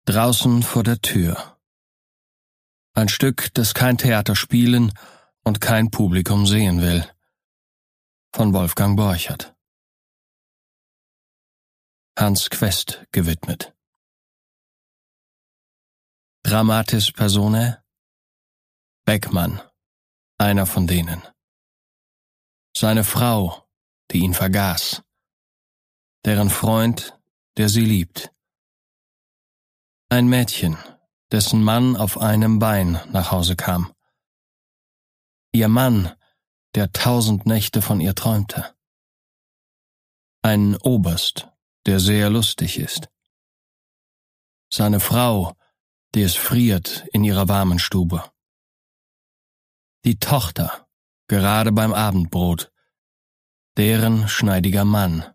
Draußen vor der Tür. Ein Stück, das kein Theater spielen und kein Publikum sehen will. Von Wolfgang Borchert. Hans Quest gewidmet. Dramatis Personae: Beckmann, einer von denen. Seine Frau, die ihn vergaß. Deren Freund, der sie liebt. Ein Mädchen, dessen Mann auf einem Bein nach Hause kam. Ihr Mann, der 1000 Nächte von ihr träumte. Ein Oberst, der sehr lustig ist. Seine Frau, die es friert in ihrer warmen Stube. Die Tochter, gerade beim Abendbrot. Deren schneidiger Mann,